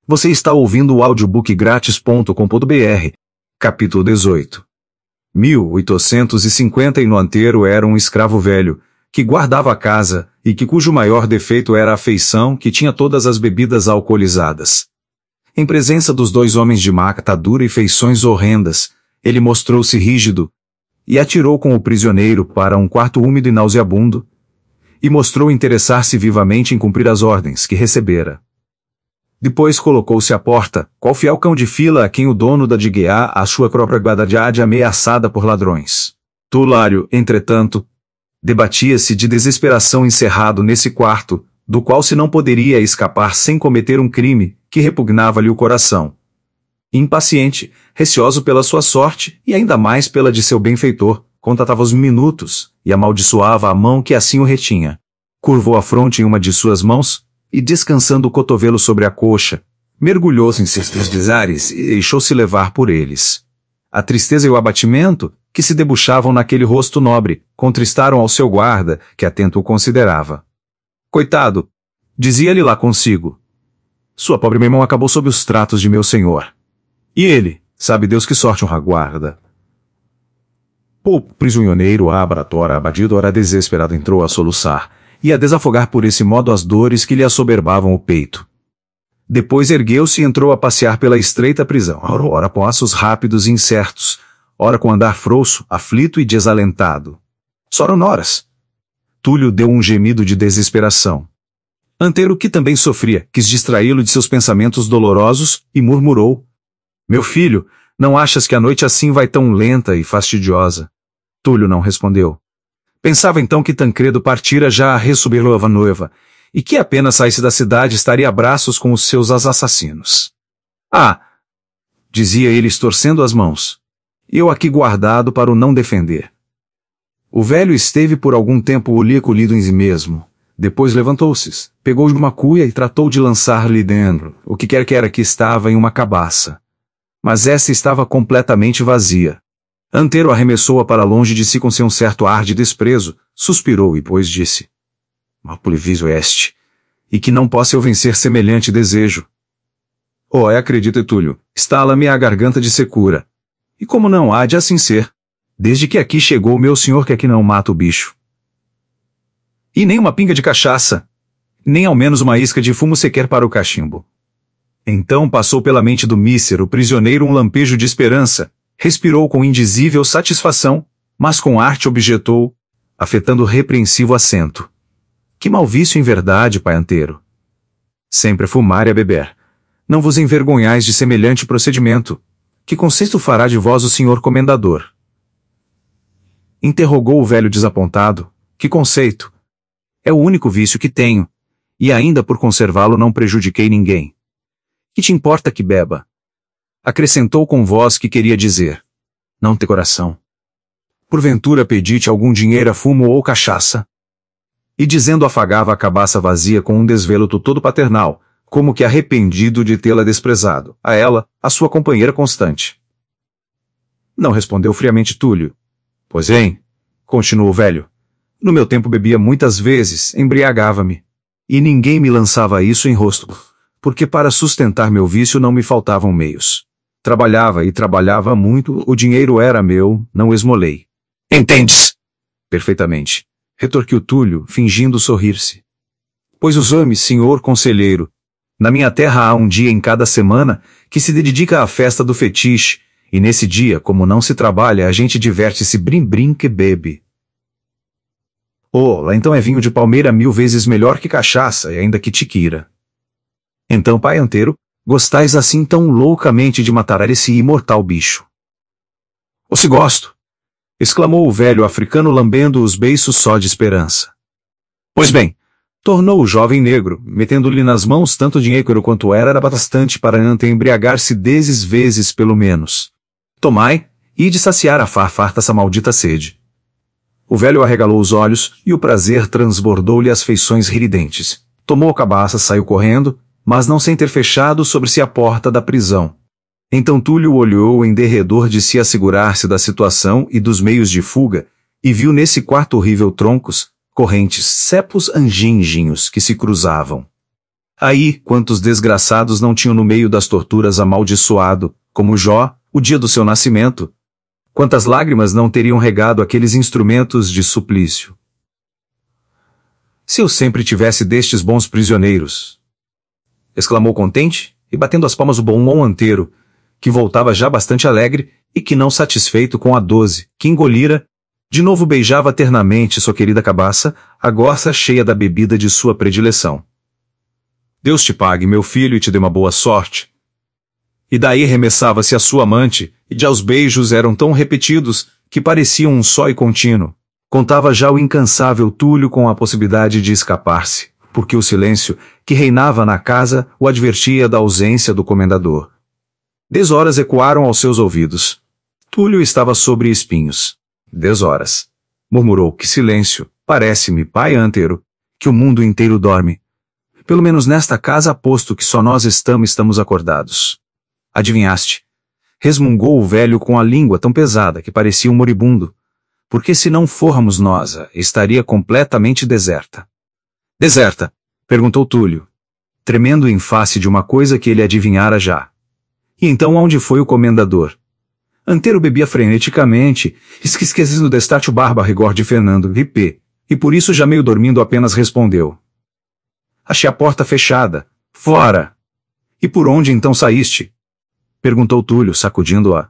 Você está ouvindo o audiobookgratis.com.br. Capítulo 18. 1850 no Antero era um escravo velho, que guardava a casa, e cujo maior defeito era a feição que tinha todas as bebidas alcoolizadas. Em presença dos dois homens de má catadura e feições horrendas, ele mostrou-se rígido, e atirou com o prisioneiro para um quarto úmido e nauseabundo, e mostrou interessar-se vivamente em cumprir as ordens que recebera. Depois colocou-se à porta, qual fiel cão de fila a quem o dono dá de guiar a sua própria guarda-de ameaçada por ladrões. Tulário, entretanto, debatia-se de desesperação encerrado nesse quarto, do qual se não poderia escapar sem cometer um crime que repugnava-lhe o coração. Impaciente, receoso pela sua sorte e ainda mais pela de seu benfeitor, contava os minutos e amaldiçoava a mão que assim o retinha. Curvou a fronte em uma de suas mãos e, descansando o cotovelo sobre a coxa, mergulhou-se em seus pesares e deixou-se levar por eles. A tristeza e o abatimento, que se debuxavam naquele rosto nobre, contristaram ao seu guarda, que atento o considerava. Coitado! Dizia-lhe lá consigo. Sua pobre mão acabou sob os tratos de meu senhor. E ele, sabe Deus que sorte honra guarda. O prisioneiro abatido, ora desesperado, entrou a soluçar, e a desafogar por esse modo as dores que lhe assoberbavam o peito. Depois ergueu-se e entrou a passear pela estreita prisão, ora com passos rápidos e incertos, ora com andar frouxo, aflito e desalentado. Sonoras. Túlio deu um gemido de desesperação. Antero, que também sofria, quis distraí-lo de seus pensamentos dolorosos, e murmurou: Meu filho, não achas que a noite assim vai tão lenta e fastidiosa? Túlio não respondeu. Pensava então que Tancredo partira já a ressubir Lova Noiva, e que apenas saísse da cidade estaria a braços com os seus assassinos. Ah! Dizia ele estorcendo as mãos. Eu aqui guardado para o não defender. O velho esteve por algum tempo recolhido em si mesmo. Depois levantou-se, pegou de uma cuia e tratou de lançar-lhe dentro, o que quer que era que estava em uma cabaça. Mas essa estava completamente vazia. Antero arremessou-a para longe de si com um certo ar de desprezo, suspirou e pois disse: Malpoliviso este, e que não possa eu vencer semelhante desejo. Oh, acredita, Túlio, estala-me a garganta de secura. E como não há de assim ser? Desde que aqui chegou o meu senhor que aqui não mata o bicho. E nem uma pinga de cachaça, nem ao menos uma isca de fumo sequer para o cachimbo. Então passou pela mente do mísero prisioneiro um lampejo de esperança, respirou com indizível satisfação, mas com arte objetou, afetando repreensivo acento. Que mau vício em verdade, pai Antero. Sempre a fumar e a beber. Não vos envergonhais de semelhante procedimento. Que conceito fará de vós o senhor comendador? Interrogou o velho desapontado. Que conceito? É o único vício que tenho, e ainda por conservá-lo não prejudiquei ninguém. Que te importa que beba? Acrescentou com voz que queria dizer: Não tem coração. Porventura pedi-te algum dinheiro a fumo ou cachaça? E dizendo afagava a cabaça vazia com um desvelo todo paternal, como que arrependido de tê-la desprezado, a ela, a sua companheira constante. Não respondeu friamente Túlio. Pois bem, continuou o velho, no meu tempo bebia muitas vezes, embriagava-me. E ninguém me lançava isso em rosto, porque para sustentar meu vício não me faltavam meios. Trabalhava e trabalhava muito, o dinheiro era meu, não esmolei. Entendes? Perfeitamente, retorquiu Túlio, fingindo sorrir-se. Pois usame, senhor conselheiro. Na minha terra há um dia em cada semana que se dedica à festa do fetiche, e nesse dia, como não se trabalha, a gente diverte-se brim-brim que bebe. Oh, lá então é vinho de palmeira 1000 vezes melhor que cachaça, e ainda que tiquira. Então, pai Antero, gostais assim tão loucamente de matar esse imortal bicho? Oh, se gosto! Exclamou o velho africano lambendo os beiços só de esperança. Pois bem, tornou o jovem negro, metendo-lhe nas mãos tanto dinheiro quanto era bastante para embriagar-se 10 vezes pelo menos. Tomai, e de saciar a farta essa maldita sede. O velho arregalou os olhos, e o prazer transbordou-lhe as feições ridentes. Tomou a cabaça, saiu correndo, mas não sem ter fechado sobre si a porta da prisão. Então Túlio olhou em derredor de si assegurar-se da situação e dos meios de fuga, e viu nesse quarto horrível troncos, correntes, cepos anjinhos que se cruzavam. Aí, quantos desgraçados não tinham no meio das torturas amaldiçoado, como Jó, o dia do seu nascimento? Quantas lágrimas não teriam regado aqueles instrumentos de suplício? Se eu sempre tivesse destes bons prisioneiros! Exclamou contente, e batendo as palmas o bom Anteiro, que voltava já bastante alegre, e que não satisfeito com a 12, que engolira, de novo beijava ternamente sua querida cabaça, a goça cheia da bebida de sua predileção. Deus te pague, meu filho, e te dê uma boa sorte. E daí remessava-se a sua amante, e já os beijos eram tão repetidos, que pareciam um só e contínuo. Contava já o incansável Túlio com a possibilidade de escapar-se, porque o silêncio que reinava na casa o advertia da ausência do comendador. 10 horas ecoaram aos seus ouvidos. Túlio estava sobre espinhos. 10 horas. Murmurou: que silêncio, parece-me, pai Antero, que o mundo inteiro dorme. Pelo menos nesta casa aposto que só nós estamos acordados. Adivinhaste? Resmungou o velho com a língua tão pesada que parecia um moribundo. Porque se não fôramos nós, estaria completamente deserta. Deserta? Perguntou Túlio, tremendo em face de uma coisa que ele adivinhara já. E então aonde foi o comendador? Antero bebia freneticamente, esquecendo destate o barba rigor de Fernando R.P., e por isso já meio dormindo apenas respondeu: achei a porta fechada. Fora! E por onde então saíste? Perguntou Túlio, sacudindo-a.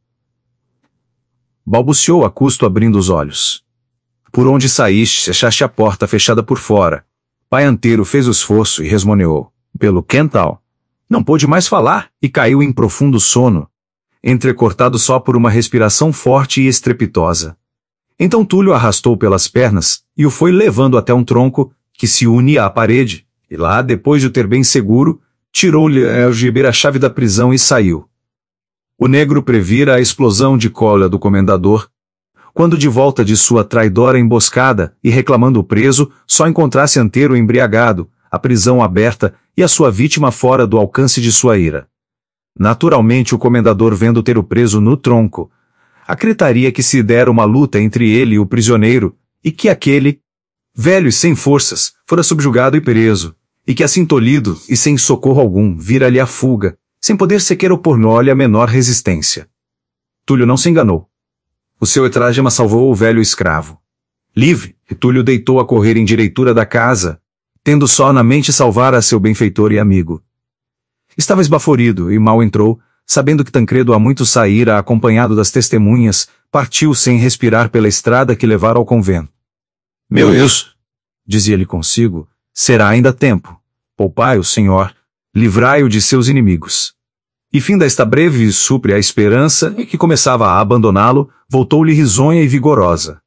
Balbuciou a custo abrindo os olhos. Por onde saíste, achaste a porta fechada por fora. Pai Antero fez o esforço e resmoneou: pelo quental. Não pôde mais falar e caiu em profundo sono, entrecortado só por uma respiração forte e estrepitosa. Então Túlio arrastou pelas pernas e o foi levando até um tronco que se unia à parede, e lá, depois de o ter bem seguro, tirou-lhe a algibeira a chave da prisão e saiu. O negro previra a explosão de cólera do comendador, quando de volta de sua traidora emboscada e reclamando o preso, só encontrasse Antero embriagado, a prisão aberta e a sua vítima fora do alcance de sua ira. Naturalmente o comendador, vendo ter o preso no tronco, acreditaria que se dera uma luta entre ele e o prisioneiro, e que aquele, velho e sem forças, fora subjugado e preso, e que assim tolhido e sem socorro algum vira-lhe a fuga, sem poder sequer opor-lhe a menor resistência. Túlio não se enganou. O seu etragema salvou o velho escravo. Livre, Túlio deitou a correr em direitura da casa, tendo só na mente salvar a seu benfeitor e amigo. Estava esbaforido e mal entrou, sabendo que Tancredo há muito saíra acompanhado das testemunhas, partiu sem respirar pela estrada que levara ao convento. Meu Deus! Dizia-lhe consigo, será ainda tempo. Poupai o Senhor, livrai-o de seus inimigos. E fim desta breve supre a esperança, que começava a abandoná-lo, voltou-lhe risonha e vigorosa.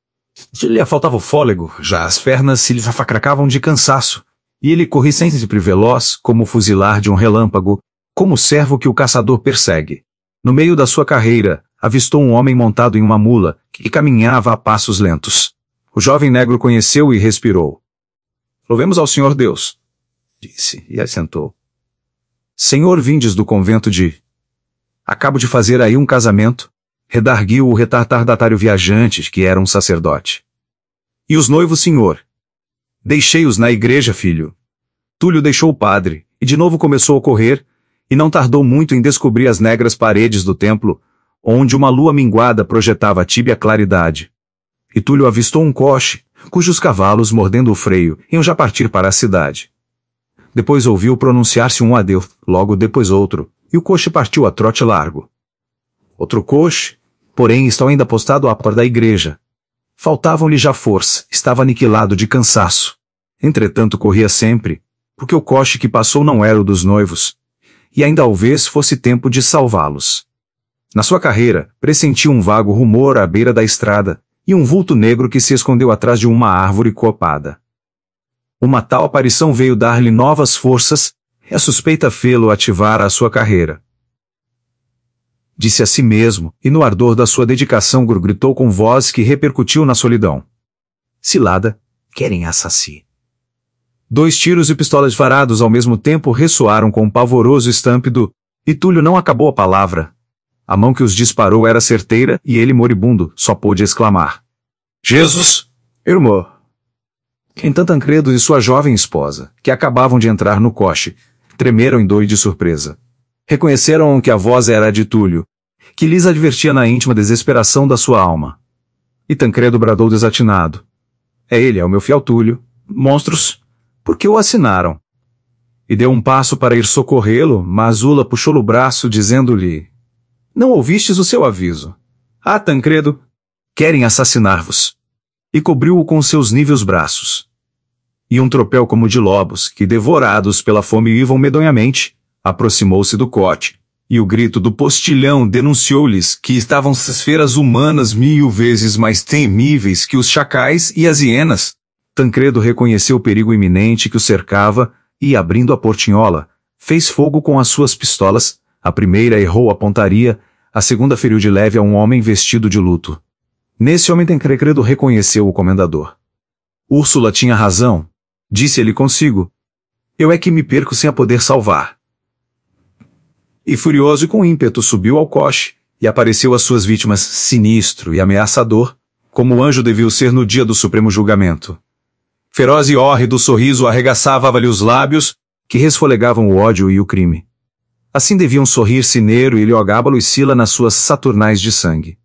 Lhe faltava o fôlego, já as pernas se lhe facracavam de cansaço, e ele corria sempre veloz, como o fuzilar de um relâmpago, como o servo que o caçador persegue. No meio da sua carreira, avistou um homem montado em uma mula, que caminhava a passos lentos. O jovem negro conheceu e respirou. Louvemos ao Senhor Deus, disse, e assentou. Senhor, vindes do convento de... Acabo de fazer aí um casamento, redarguiu o retardatário viajante, que era um sacerdote. E os noivos, senhor? Deixei-os na igreja, filho. Túlio deixou o padre, e de novo começou a correr, e não tardou muito em descobrir as negras paredes do templo, onde uma lua minguada projetava a tíbia claridade. E Túlio avistou um coche, cujos cavalos, mordendo o freio, iam já partir para a cidade. Depois ouviu pronunciar-se um adeus, logo depois outro, e o coche partiu a trote largo. Outro coche, porém, estava ainda postado à porta da igreja. Faltavam-lhe já força, estava aniquilado de cansaço. Entretanto corria sempre, porque o coche que passou não era o dos noivos, e ainda talvez fosse tempo de salvá-los. Na sua carreira, pressentiu um vago rumor à beira da estrada, e um vulto negro que se escondeu atrás de uma árvore copada. Uma tal aparição veio dar-lhe novas forças, e a suspeita fê-lo ativar a sua carreira. Disse a si mesmo, e no ardor da sua dedicação gritou com voz que repercutiu na solidão. Cilada, querem assassí. 2 tiros e pistolas varados ao mesmo tempo ressoaram com um pavoroso estampido, e Túlio não acabou a palavra. A mão que os disparou era certeira, e ele, moribundo, só pôde exclamar. Jesus! Irmão! Então Tancredo e sua jovem esposa, que acabavam de entrar no coche, tremeram em dor de surpresa. Reconheceram que a voz era a de Túlio, que lhes advertia na íntima desesperação da sua alma. E Tancredo bradou desatinado: "É ele, é o meu fiel Túlio. Monstros, por que o assinaram?" E deu um passo para ir socorrê-lo, mas Ula puxou-lhe o braço, dizendo-lhe: "Não ouvistes o seu aviso? Ah, Tancredo, querem assassinar-vos." E cobriu-o com seus níveos braços. E um tropel como de lobos, que devorados pela fome iam medonhamente, aproximou-se do cote, e o grito do postilhão denunciou-lhes que estavam as feras humanas 1000 vezes mais temíveis que os chacais e as hienas. Tancredo reconheceu o perigo iminente que o cercava, e, abrindo a portinhola, fez fogo com as suas pistolas. A primeira errou a pontaria, a segunda feriu de leve a um homem vestido de luto. Nesse homem Tancredo reconheceu o comendador. Úrsula tinha razão, disse ele consigo. Eu é que me perco sem a poder salvar. E furioso e com ímpeto subiu ao coche, e apareceu às suas vítimas sinistro e ameaçador, como o anjo devia ser no dia do supremo julgamento. Feroz e hórrido sorriso arregaçava-lhe os lábios, que resfolegavam o ódio e o crime. Assim deviam sorrir Cineiro e Heliogábalo e Sila nas suas saturnais de sangue.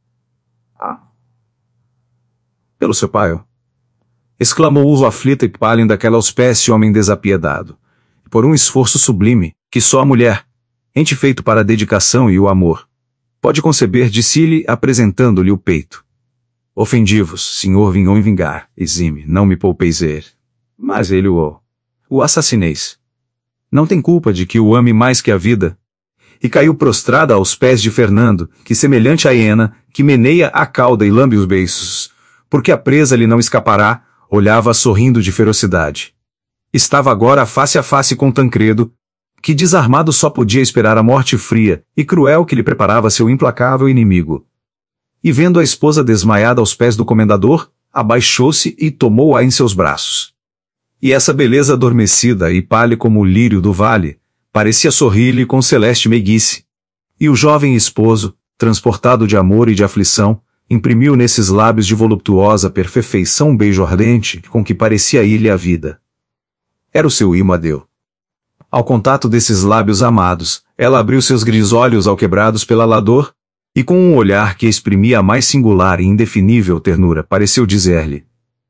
Pelo seu pai, exclamou Uso aflita e pálida aquela espécie homem desapiedado, por um esforço sublime, que só a mulher, ente feito para a dedicação e o amor, pode conceber, disse-lhe, apresentando-lhe o peito. Ofendi-vos, senhor, vinham em vingar, exime, não me poupeis er. Mas ele o assassineis. Não tem culpa de que o ame mais que a vida. E caiu prostrada aos pés de Fernando, que semelhante à hiena, que meneia a cauda e lambe os beiços, porque a presa lhe não escapará, olhava sorrindo de ferocidade. Estava agora face a face com Tancredo, que desarmado só podia esperar a morte fria e cruel que lhe preparava seu implacável inimigo. E vendo a esposa desmaiada aos pés do comendador, abaixou-se e tomou-a em seus braços. E essa beleza adormecida e pálida como o lírio do vale, parecia sorrir-lhe com celeste meiguice. E o jovem esposo, transportado de amor e de aflição, imprimiu nesses lábios de voluptuosa perfeição um beijo ardente com que parecia ir-lhe a vida. Era o seu imo adeu. Ao contato desses lábios amados, ela abriu seus grisolhos alquebrados pela lador, e com um olhar que exprimia a mais singular e indefinível ternura, pareceu dizer-lhe: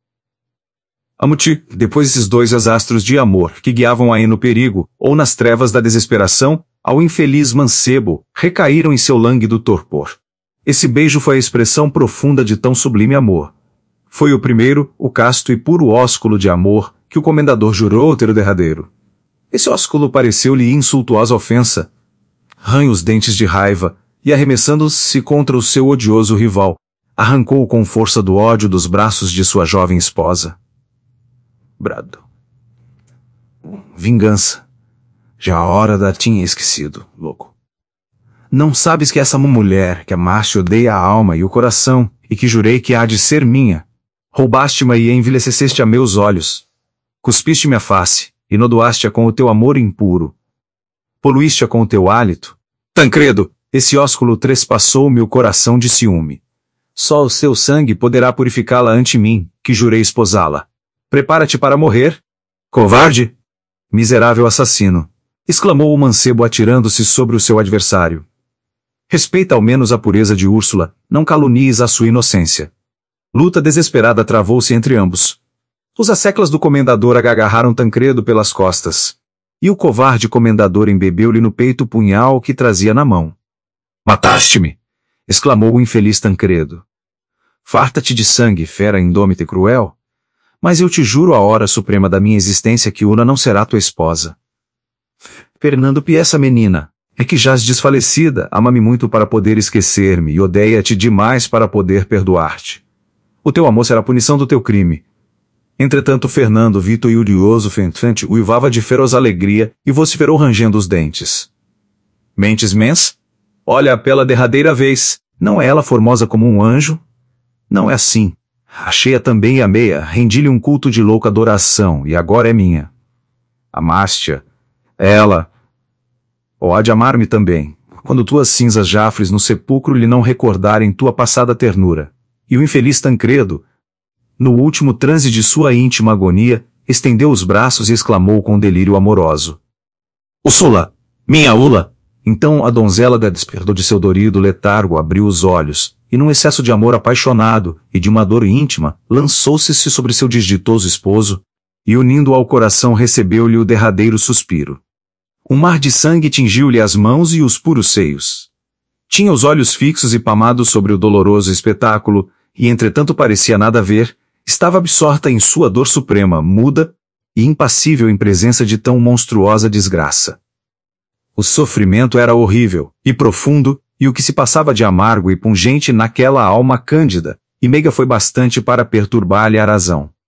Amo-te. Depois esses dois astros de amor que guiavam aí no perigo, ou nas trevas da desesperação, ao infeliz mancebo, recaíram em seu lânguido torpor. Esse beijo foi a expressão profunda de tão sublime amor. Foi o primeiro, o casto e puro ósculo de amor, que o comendador jurou ter o derradeiro. Esse ósculo pareceu-lhe insultuosa ofensa. Ranhou os dentes de raiva, e arremessando-se contra o seu odioso rival, arrancou-o com força do ódio dos braços de sua jovem esposa. Brado. Vingança. Já a hora da tinha esquecido, louco. Não sabes que essa mulher que amaste odeia a alma e o coração, e que jurei que há de ser minha. Roubaste-me e envilececeste a meus olhos. Cuspiste-me a face, e nodoaste-a com o teu amor impuro. Poluíste-a com o teu hálito. Tancredo, esse ósculo trespassou-me o coração de ciúme. Só o seu sangue poderá purificá-la ante mim, que jurei esposá-la. Prepara-te para morrer. Covarde! Miserável assassino! Exclamou o mancebo atirando-se sobre o seu adversário. Respeita ao menos a pureza de Úrsula, não calunies a sua inocência. Luta desesperada travou-se entre ambos. Os asseclas do comendador agarraram Tancredo pelas costas. E o covarde comendador embebeu-lhe no peito o punhal que trazia na mão. Mataste-me! Exclamou o infeliz Tancredo. Farta-te de sangue, fera indômita e cruel. Mas eu te juro a hora suprema da minha existência que Una não será tua esposa. Fernando-pe essa menina, é que jaz desfalecida, ama-me muito para poder esquecer-me e odeia-te demais para poder perdoar-te. O teu amor será a punição do teu crime. Entretanto Fernando, vitorioso fentante, uivava de feroz alegria e vociferou rangendo os dentes. Mentes mens? Olha pela derradeira vez, não é ela formosa como um anjo? Não é assim. Achei-a também e amei-a, rendi-lhe um culto de louca adoração, e agora é minha. Amaste-a. Ela, ou há de amar-me também, quando tuas cinzas jafres no sepulcro lhe não recordarem tua passada ternura. E o infeliz Tancredo, no último transe de sua íntima agonia, estendeu os braços e exclamou com delírio amoroso: Úrsula! Minha Ula! Então a donzela despertou de seu dorido letargo, abriu os olhos, e num excesso de amor apaixonado e de uma dor íntima, lançou-se sobre seu desditoso esposo, e unindo-o ao coração recebeu-lhe o derradeiro suspiro. Um mar de sangue tingiu-lhe as mãos e os puros seios. Tinha os olhos fixos e pamados sobre o doloroso espetáculo, e entretanto parecia nada ver, estava absorta em sua dor suprema, muda e impassível em presença de tão monstruosa desgraça. O sofrimento era horrível e profundo, e o que se passava de amargo e pungente naquela alma cândida e meiga foi bastante para perturbar-lhe a razão.